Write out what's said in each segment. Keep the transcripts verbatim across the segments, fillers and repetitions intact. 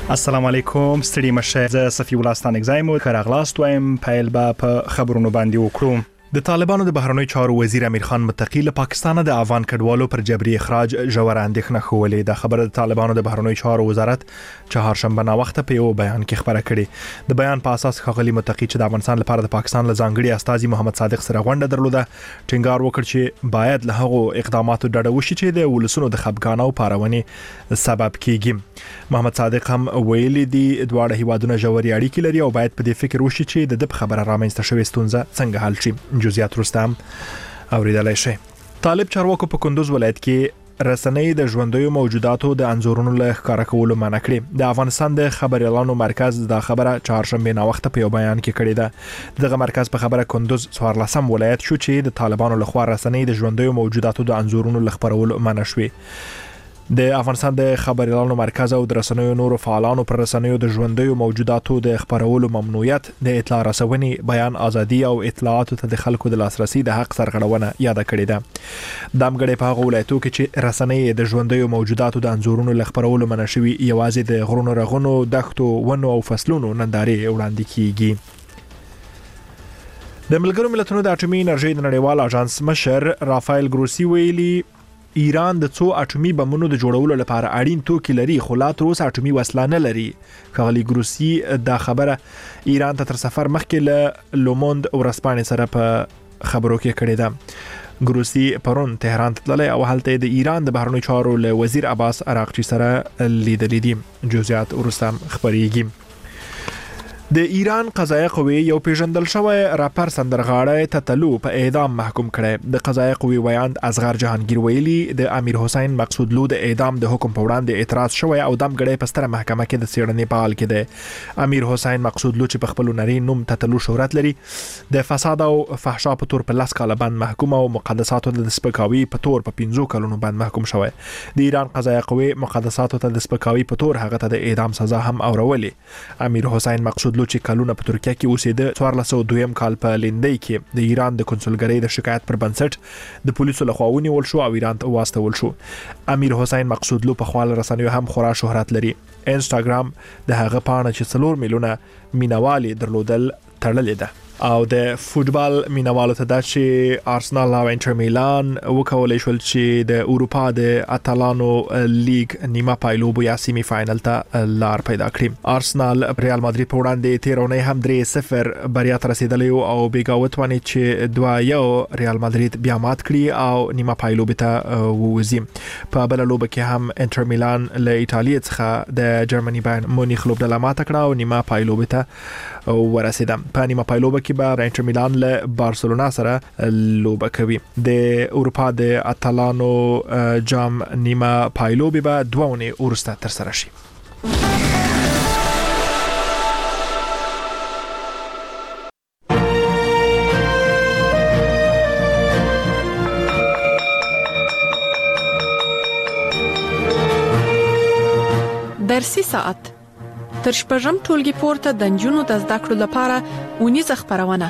السلام علیکم ستړي مشه زه صفی الله ستانک زایم کراغلاست وایم پیل با په خبرونو باندې وکړو. د طالبانو د بهرنیو چارو وزیر امیر خان متقی له پاکستان د افغان کډوالو پر جبري اخراج ژور اندېښنه خولې. د خبره د طالبانو د بهرنیو چارو وزارت چهارشنبه نا وخت په یو بیان کې خبره کړې. د بیان په اساس ښاغلي متقی چې د افغانستان لپاره د پاکستان له ځانګړي استازي محمد صادق سره غونډه درلوده ټینګار وکړ چې باید له هغو اقداماتو ډډه وشي چې د ولسونو د خپګان او پارونې سبب کیږي. محمد صادق هم ویلي دي دواړه هیوادونه ژورې اړیکې لري او باید په دې فکر وشي چې د دې خبره رامنځته شوې ستونزه څنګه حل شي. جزئیات رستم اوریدلای شي. طالب چارواکو په کندوز ولایت کې رسنۍ د ژوندیو موجوداتو د انځورونو له ښکارا کولو منع کړې. د افغانستان د خبري اعلانو مرکز د خبره چهارشنبه نا وخت په یو بیان کې کړې ده. دغه مرکز په خبره کندوز څوارلسم ولایت شو چې د طالبانو لخوا رسنۍ د ژوندیو موجوداتو د انځورونو له خبرولو منع شوې. د افغانستان د خبري اعلانو مرکز او د رسنیو نورو فعالانو پر رسنیو د ژوندیو موجوداتو د خبرولو ممنوعیت د اطلاع رسونې، بیان ازادي او اطلاعاتو ته د خلکو د لاسرسي د حق سرغړونه یاد کړې ده. د امګړې په هغه ولایتو کې چې رسنۍ د ژوندیو موجوداتو د انځورونو له خبرولو منع شوي یوازې د غرونو رغونو، دښتو، ونو او فصلونو نندارې وړاندې کیږي. د ملګرو ملتونو د اټومي انرژي د نړیوال اژانس مشر رافایل ګروسی ویلي ایران د څو اټومي بمونو د جوړولو لپاره اړین توکي لري خو لا تر اوسه اټومي وسله نه لري. ښاغلي ګروسی دا خبره ایران ته تر سفر مخکې له لوموند ورځپاڼې سره په خبرو کې کړې ده. ګروسی پرون تهران ته تللی او هلته د ایران د بهرنیو چارو له وزیر عباس عراقچي سره لیدلې دي. جزئیات ورسته خبرېږي. د ایران قضایه قوې یو پیژندل شوی راپر سندرغاړی تتلو په اعدام محکوم کړی. د قضایه قوې ویاند اصغر جهانگیر ویلي د امیر حسین مقصودلو د اعدام د حکم په وړاندې اعتراض شوی او دمګړی په ستره محکمه کې د څېړنې په حال کې دی. امیر حسین مقصودلو چې په خپل نری نوم تتلو شهرت لري د فساد او فحشا په تور په لاس کاله بند محکوم او مقدساتو د سپکاوي په تور په پنځو کلونو بند محکوم شوی. د ایران قضایه قوې مقدساتو ته د سپکاوي په تور هغه ته د اعدام سزا هم اورولې. امیر حسین مقصودلو چې کلونه په ترکیه کې اوسېده څوارلس سوه دویم کال په لیندۍ کې د ایران د کنسولګرۍ د شکایت پر بنسټ د پولیسو لخوا ونیول شو او ایران ته واستول شو. امیر حسین مقصودلو په خپل رسنیو هم خورا شهرت لري. انسټاګرام د هغه پاڼه چې څلور میلیونه مینوالي درلودل تړلې ده. او د فوتبال مینوالو ته دا چې آرسنال او انټر میلان وکولای شول چې د اروپا د اتلانو لیگ نیمه پایلوب یا سیمی فاینل ته لار پیدا کړي. آرسنال ریال مادرید په وړاندې تیرونه هم درې صفر بریا ته رسیدلی او بیګاوت ونی چې دوه یو ریال مادرید بیا مات کړي او نیمه پایلوب ته ووزي. په بل لوبه کې هم انټر میلان له ایتالیا څخه د جرمني باین مونیخ لوبډله ماته کړه او نیمه پایلوب ته ورسیده. په نیمه پایلوب کې به انټر میلان له بارسلونا سره لوبه کوي. د اروپا د اتلانو جام نیمه پایلوب به دوه اونۍ وروسته ترسره شي. درسي ساعت تر شپږم ټولګي پورته د نجونو د زده کړو لپاره ونیزه خبرونه.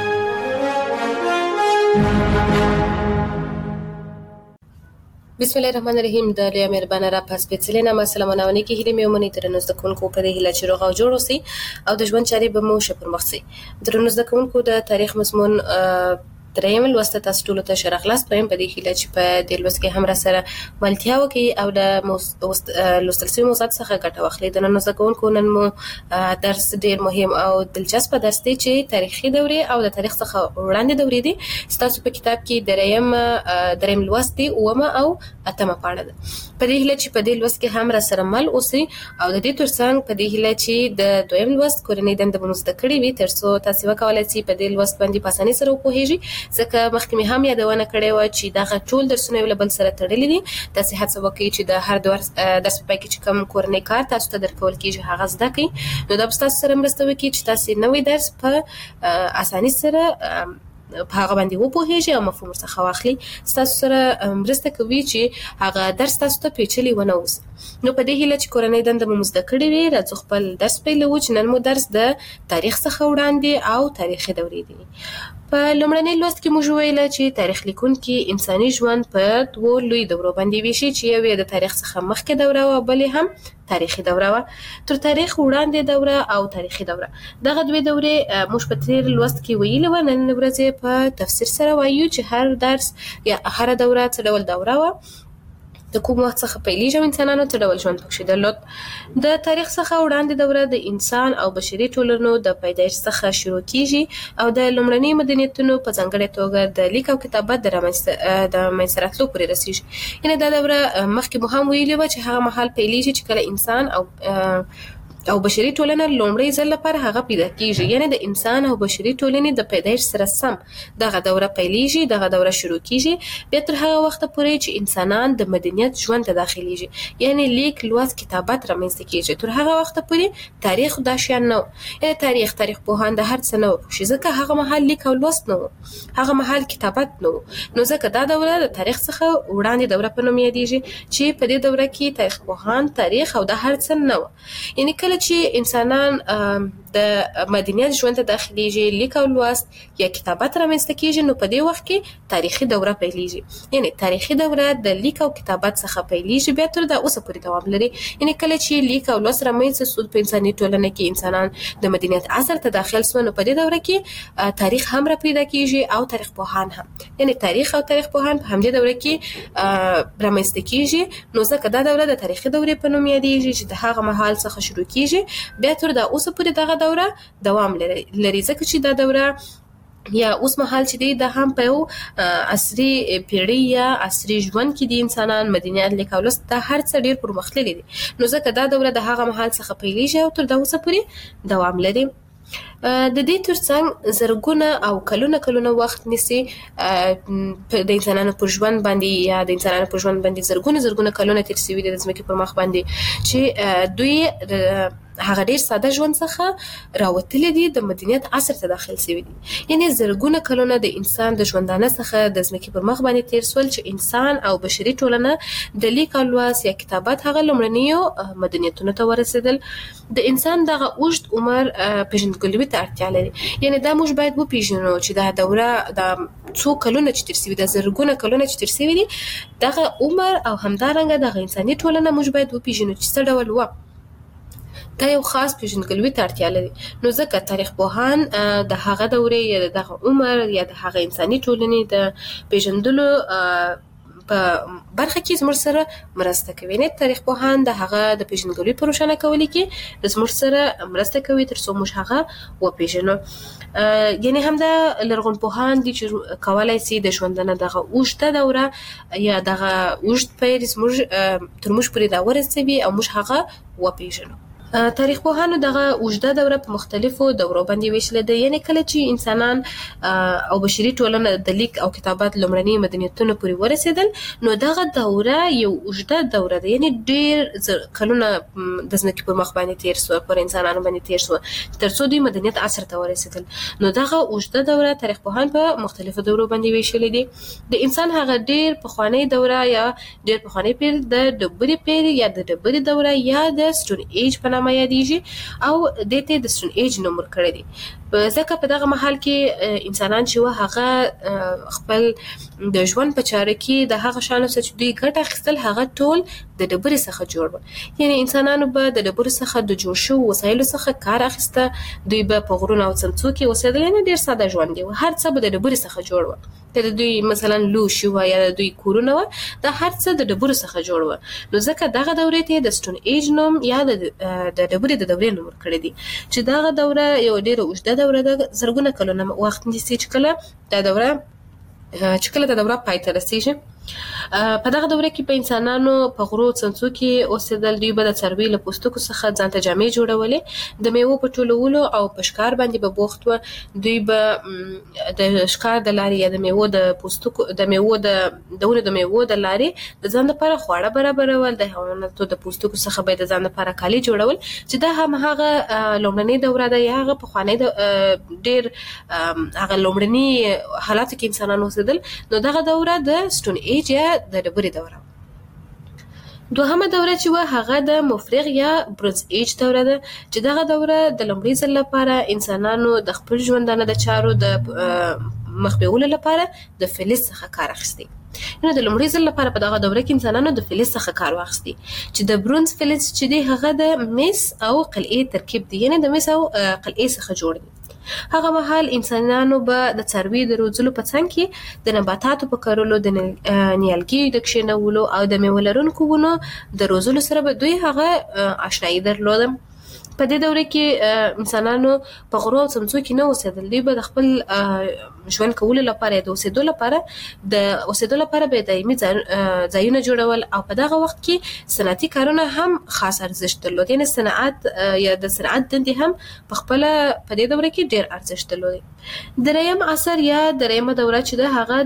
بسم الله الرحمن الرحیم. د لوی مهربانه را پس سپیڅلې نامه سلامونه کې هیله مې ومني تر نو زده کوونکو په دې هیله چې روغ او جوړ اوسئ او د ژوند چارې به مو ښه پرمخ سي. درنو زده کوونکو د تاریخ مضمون دریم لوست تاسو ټول ته شرح خلاص پایم په دې هیله چې په دې لوست کې هم را سره ملتیا وکي او د لوستل شوی موضوعات څخه ګټه واخلئ. د نن زده کوونکو نن مو درس ډیر مهم او دلچسپ درس دی چې تاریخي دورې او د تاریخ څخه وړاندې دورې دي. تاسو په کتاب کې دریم دریم لوست دی اومه او اتمه پاڼه ده. په دې هیله چې په دې لوست کې هم را سره مل اوسئ او د دې ترڅنګ په دې هیله چې د دویم لوست کورنۍ دنده مو زده کړې وي ترڅو تاسو وکولای شئ په دې لوست باندې په اسانۍ سره وپوهیږئ. ځکه مخکې مې هم یادونه کړې و چې دا ټول درسونه یو له بل سره تړلي دي. تاسو هڅه وکړئ چې د هر درس درس په کې چې کوم کورنۍ کار تاسو ته درکول کېږي هغه زده کړئ. نو دا به تاسو سره مرسته وکړي چې تاسو نوې درس په اسانۍ سره په هغه باندې وپوهیږئ او مفهوم څخه واخلئ. تاسو سره مرسته کوي چې هغه درس تاسو ته پیچلی ونه اوسي. نو په دې هیله چې کورنۍ دنده مو زده کړې وي راځو خپل درس پیلوو چې نن مو درس د تاریخ څخه وړاندې او تاریخي دورې دي. په لومړنۍ لوست کې موږ ویل چې تاریخ لیکونکي انساني ژوند په دوه لوی دورو باندې ویشي چې یو یې د تاریخ څخه مخکې دوره او بل هم تاریخي دوره و. تر تاریخ وړاندې دوره او تاریخي دوره دغه دوه دورې موږ په تیر لوست کې ویل و. نن ورځ په تفسیر سره وایو چې هر درس یا هر دوره څه ډول دوره و، د کوم وخت څخه پیلېږي انسانانو څه ډول ژوند پکې درلود. د تاریخ څخه وړاندې دوره د انسان او بشري ټولنو د پیدایښت څخه شروع کیږي او د لومړني مدنیتونو په ځانګړې توګه د لیک او کتابت د رامنځته د منځته راتلو پورې رسیږي. یعنې دا دوره مخکې مو هم ویلې وه چې هغه مهال پیلېږي چې کله انسان او او بشري ټولنه لومړی ځل لپاره هغه پیدا کیږي. یعنی د انسان او بشري ټولنې د پیدایښت سره سم دغه دوره پیلېږي، دغه دوره شروع کیږي. بیا تر هغه وخته پورې چې انسانان د مدنیت ژوند ته داخليږي، یعنی لیک، لوست، کتابت رامنځته کیږي. تر هغه وخته پورې تاریخ دا شیان نه و. یعنی تاریخ تاریخ پوهان د هر څه نه و، ځکه هغه مهال لیک او لوست نه و، هغه مهال کتابت نه و. نو ځکه دا دوره د تاریخ څخه وړاندې دوره په نوم یادېږي چې په دې دوره کې تاریخ پوهان تاریخ او د هر څه نه و. یعنی کله چې انسانان د مدنیت ژوند ته داخليږي، لیک او لوست یا کتابت رامنځته کیږي، نو په دې وخت کې تاریخي دوره پیلېږي. یعنی تاریخي دوره د لیک او کتابت څخه پیلېږي، بیا تر دا اوسه پورې دوام لري. یعنی کله چې لیک او لوست رامنځته شو په انساني ټولنه کې انسانان د مدنیت عصر ته داخل شول، نو په دې دوره کې تاریخ هم را پیدا کیږي او تاریخ پوهان هم. یعنی تاریخ او تاریخ پوهان په همدې دوره کې رامنځته کیږي. نو ځکه دا دوره د تاریخي دورې په نوم یادېږي چې د هغه مهال څخه شروع کیږي، بیا تر دا اوسه پورې دغه دوره دوام لري. ځکه چې دا دوره یا اوس مهال چې دی دا هم په یو عصري پیړۍ یا عصري ژوند کې د انسانان مدنیت، لیک او لوست دا هر څه ډیر پرمختللي دي. نو ځکه دا دوره د هغه مهال څخه پیلېږي او تر دا اوسه پورې دوام لري. د دې ترڅنګ زرګونه او کلونه کلونه وخت نیسي د انسانانو پر ژوند باندې یا د انسانانو پر ژوند باندې زرګونه زرګونه کلونه تیر شوي دي د ځمکې پر مخ باندې چې دوی هغه ډیر ساده ژوند څخه راوتلي دي، د مدنیت عصر ته داخل شوي دي. یعنی زرګونه کلونه د انسان د ژوندانه څخه د ځمکې پر مخ باندې تیر شول چې انسان او بشري ټولنه د لیک او لوست یا کتابت هغه لومړنیو مدنیتونو ته ورسېدل. د انسان دغه اوږد عمر پیژندګلوي ته اړتیا لري. یعنی دا موږ باید وپیژنو چې دا دوره د څو کلونه چې تیر شوي ده، زرګونه کلونه چې تیر شوي دي، دغه عمر او همدارنګه دغه انساني ټولنه موږ باید وپیژنو چې څه ډول وه. دا یو خاص پیژندګلوي ته اړتیا لري. نو ځکه تاریخ پوهان د هغه دورې یا دغه عمر یا د هغه انساني ټولنې د پیژندلو په برخه کې زموږ سره مرسته کوي. نه تاریخ پوهان د هغه د پیژندګلوي په روښانه کولو کې زموږ سره مرسته کوي تر څو موږ هغه وپیژنو. یعنی هم د لرغون پوهان دي چې کولای شي د ژوندانه دغه اوږده دوره یا دغه اوږد پیر زموږ تر موږ پورې دا ورسوي او موږ هغه وپیژنو. تاریخ پوهانو دغه اوږده دوره په مختلفو دورو باندې ویشلې ده. یعنی کله چې انسانان او بشري ټولنه د لیک او کتابت لومړني مدنیتونو پورې ورسېدل، نو دغه دوره یو اوږده دوره ده. یعنی ډیر کلونه د ځمکې پر مخ باندې تیر شو، پر انسانانو باندې تیر شو تر څو دوی مدنیت عصر ته ورسېدل. نو دغه اوږده دوره تاریخ پوهان په مختلفو دورو باندې ویشلې دي. د انسان هغه ډیر پخوانی دوره یا ډیر پخوانی پیر د ډبرې پیر یا د ډبرې دوره یا د سټون ایج په ما یادېږي او دته د سټون ایج نوم ورکړی دی. ځکه په دغه محل کې انسانان چې و هغه خپل د ژوند په چاره کې د هغه شانو چې دوی ګټه اخیستل هغه ټول د ډبرې څخه جوړ و. یعنی انسانانو به د ډبرې څخه د جوړ شو وسایلو څخه کار اخیسته، دوی به په غرونو او څمڅو کې اوسېدل. نه ډیر ساده ژوند دی، هر څه به د ډبرې څخه جوړ و. د دوی مثلا لوښي و یا د دوی کورونه و، دا هر څه د ډبرې څخه جوړ و. نو ځکه دغه دورې ته د سټون ایج نوم یا د ډبرې د دورې نوم ورکړی دی چې دغه دوره یو ډیره اوږده دوره ده، زرګونه کلونه وخت نیسي چې کله دا دوره چې کله دا دوره پای ته رسیږي. په دغه دوره کې په انسانانو په غرو څمڅو کې اوسېدل. دوی به د څاروي له پوستکو څخه ځان ته جامې جوړولې، د میوو په ټولولو او په ښکار باندې به بوخت و. دوی به د ښکار د لارې یا د میوو د پوستکو د میوو د دونه د میوو د لارې د ځان لپاره خواړه برابرول، د حیواناتو د پوستکو څخه به د ځان لپاره کالي جوړول چې دا هم هغه لومړنۍ دوره ده یا هغه پخوانی ډیر هغه لومړني حالاتو کې انسانان اوسېدل. نو دغه دوره د سټون ایج یا د ډبرې دوره. دوهمه دوره چې و هغه د مفرغ یا برونز ایج دوره ده چې دغه دوره د لومړي ځل لپاره انسانانو د خپل ژوندانه د چارو د مخ بیولو لپاره د فلز څخه کار اخیستی. نو د لومړي ځل لپاره په دغه دوره کې انسانانو د فلز څخه کار واخیستی چې د برونز فلز چې دی هغه د مس او قلعې ترکیب دی، یعنی د مس او قلعې څخه جوړ دی. هغه مهال انسانانو به د څاروي د روزلو په څنګ کې د نباتاتو په کرلو، د نیالګیو د کښېنولو او د میوه لرونکو ونو د روزلو سره به دوی هغه آشنایي درلوده. په دې دوره کې انسانانو په غرو او څمڅو کې نه اوسېدل، دوی به د خپل ژوند کولو لپاره د اوسېدو لپاره د اوسېدو لپاره به دایمي ځایونه جوړول او په دغه وخت کې صنعتي کارونه هم خاص ارزښت درلود، یعنې صنعت یا د صنعت دندې هم په خپله په دې دوره کې ډېر ارزښت درلود. دریم عصر یا دریمه دوره چې ده هغه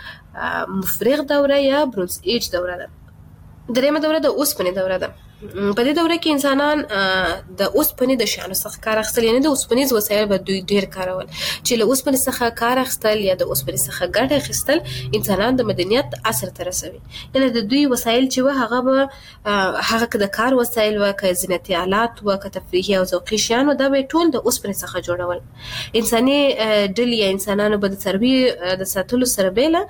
د مفرغ دوره یا برونز ایج دوره ده. دریمه دوره د اوسپنې دوره ده. په دې دوره کې انسانان د اوسپنې د شیانو څخه کار اخیستل، یعنې د اوسپنیز وسایل به دوی ډېر کارول چې له اوسپنې څخه کار اخیستل یا د اوسپنې څخه ګټه اخیستل انسانان د مدنیت عصر ته رسوي. یعنې د دوی وسایل چې وه هغه به هغه که د کار وسایل وه، که زینتي آلات وه، که تفریحي او ذوقي شیان وه، دا به ټول د اوسپنې څخه جوړول. انساني ډلې یا انسانانو به د څاروي د ساتلو سره بیله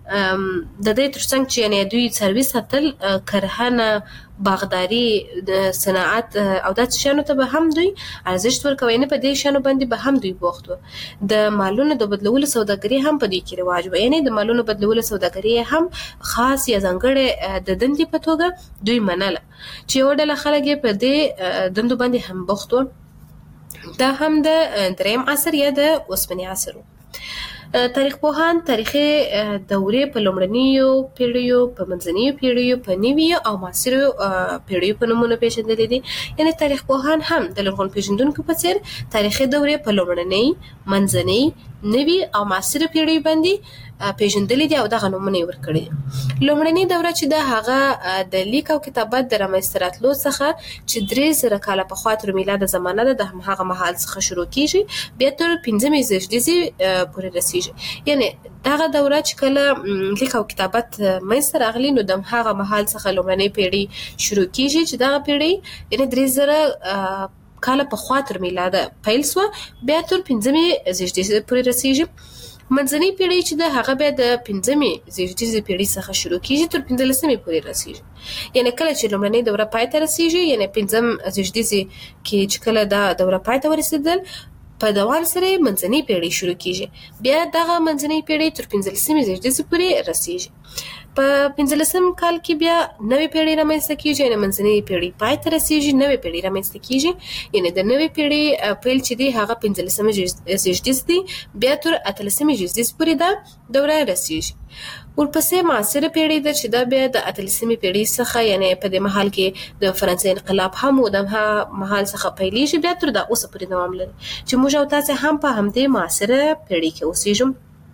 د دې تر څنګ چې یعنې دوی څاروي ساتل، کرهنه، باغداري، د صنعت او داسې شیانو ته به هم دوی ارزښت ورکوي، یعنې په دې شیانو باندې به هم دوی بوخت وو. د مالونو د بدلولو سوداګري هم په دې کې رواج وه، یعنې د مالونو بدلولو سوداګري هم خاص یا ځانګړې د دندې په توګه دوی منله چې یوه ډله خلک یې په دې دندو باندې هم بوخت وو. دا هم د دریم عصر یا د اوسپنې عصر و. تاریخ پوهان تاریخي دورې په لومړنیو پیړیو، په منځنیو پیړیو، په نویو او معاصرو پیړیو په نومونو پیژندلې دي. یعنې تاریخ پوهان هم د لرغون پیژندونکو په څیر تاریخي دورې په لومړنۍ، منځنۍ، نوي او معاصرو پیړیو باندې پیژندلې دي او دغه نومونه یې ورکړي دي. لومړنۍ دوره چې ده هغه د لیک او کتابت د رامنځته راتلو څخه چې درې زره کاله پخوا تر میلاده زمانه ده د همهغه مهال څخه شروع کیږي، بیا تر پنځمې زېږدیزې پورې رسیږي. یعنې دغه دوره چې کله لیک او کتابت منځته راغلي نو د همهغه مهال څخه لومړنۍ پیړۍ شروع کیږي چې دغه پیړۍ یعنې درې زره کاله پخوا تر میلاده پیل سوه، بیا تر پنځمې زېږدیزې پورې رسیږي. منځنۍ پیړۍ چې ده هغه بیا د پنځمې زېږدیزې پیړۍ څخه شروع کیږي تر پنځلسمې پورې رسیږي. یعنې کله چې لومړنۍ دوره پای ته رسیږي، یعنې پنځم زېږدیزې کې چې کله دا دوره پای ته ورسېدل، په دوام سره منځنۍ پیړۍ شروع کیږي، بیا دغه منځنۍ پیړۍ تر پنځلسمې زېږدیزې پورې رسیږي. په پنځلسم کال کې بیا نوې پیړۍ رامنځته کیږي، یعنې منځنۍ پیړۍ پای ته رسیږي، نوې پیړۍ رامنځته کیږي. یعنې د نوې پیړۍ پیل چې دی هغه پنځلسمه زېږدیز دی، بیا تر اتلسمې زېږدیز پورې دا دوره رسیږي. ورپسې معاصره پیړۍ ده چې دا بیا د اتلسمې پیړۍ څخه، یعنې په دې مهال کې د فرانسې انقلاب هم و، د همه مهال څخه پیلېږي، بیا تر دا اوسه پورې دوام لري چې موږ او تاسې هم په همدې معاصره پیړۍ کې اوسېږو.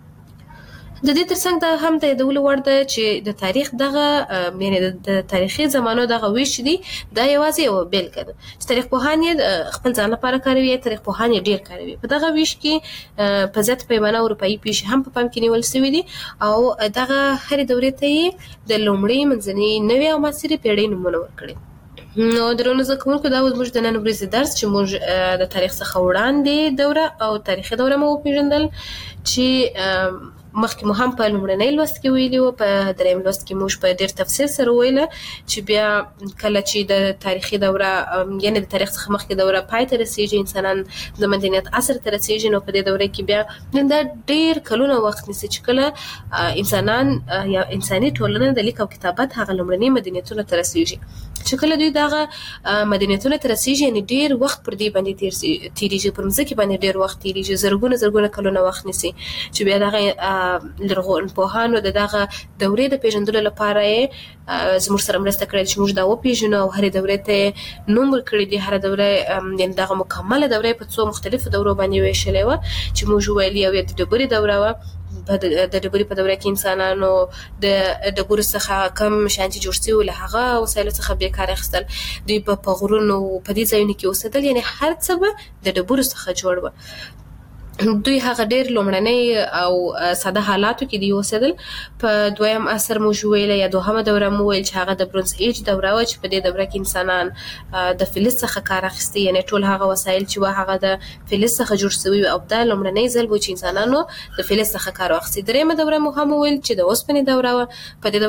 د دې ترڅنګ دا هم د یادولو وړ ده چې د تاریخ دغه یعنې د تاریخي زمانو دغه ویش دی دا یوازې یوه بیلګه ده چې تاریخ پوهان یې خپل ځان لپاره کاروي، تاریخ پوهان یې ډېر کاروي. په دغه ویش کې په زیاته پیمانه اروپایي پیښې هم په پام کې نیول شوي دي او دغه هرې دورې ته یې د لومړۍ، منځنۍ، نوې او معاصرې پیړۍ نومونه ورکړي. نو درنو زده کوونکو دا اوس زموږ د نن ورځې درس چې موږ د تاریخ څخه وړاندې دوره او تاریخي دوره مو وپېژندل چې مخکې مو هم په لومړنۍ لوست کې ویلي وو، په دریم لوست کې موږ په ډېر تفصیل سره وویله چې بیا کله چې د تاریخي دوره یعنې د تاریخ څخه مخکې دوره پای ته رسېږي، انسانان د مدنیت عصر ته رسېږي، نو په دې دوره کې بیا دا ډېر کلونه وخت نیسي چې کله انسانان یا انساني ټولنه د لیک او کتابت هغه لومړني مدنیتونو ته رسېږي. چې کله دوی دغه مدنیتونو ته رسېږي، یعنې ډېر وخت پر دې باندې تېرېږي، پر مځکې باندې ډېر وخت تېرېږي، زرګونه زرګونه کلونه وخت نیسي چې بیا دغه لرغون پوهانو د دغه دورې د پیژندلو لپاره یې زموږ سره مرسته کړې چې موږ دا وپېژنو او هرې دورې ته یې نوم ورکړی دی. هره دوره یعنې دغه مکمله دوره په څو مختلفو دورو باندې ویشلې وه چې موږ ویل یو یې د ډبرې دوره وه. د ډبرې په دوره کې انسانانو د ډبرو څخه کم شیان چې جوړ شوي له هغه وسایلو څخه بیا کار اخیستل، دوی په غرونو په دې ځایونو کې اوسېدل، یعنې هر څه به د ډبرو څخه جوړ وه. دوی هغه ډېر لومړنۍ او ساده حالاتو کې دی اوسېدل. په دویم عصر مو ویل یا دوهمه دوره مو ویل چې هغه د برونز ایج دوره و چې په دې دوره کې انسانان د فلز څخه کار اخیستی، یعنی ټول هغه وسایل چې و هغه د فلز څخه جوړ شوي او دا لومړنۍ ځل و چې انسانانو د فلز څخه کار واخیستی. دریمه دوره مو هم ویل چې د اوسپنې دوره و. په دې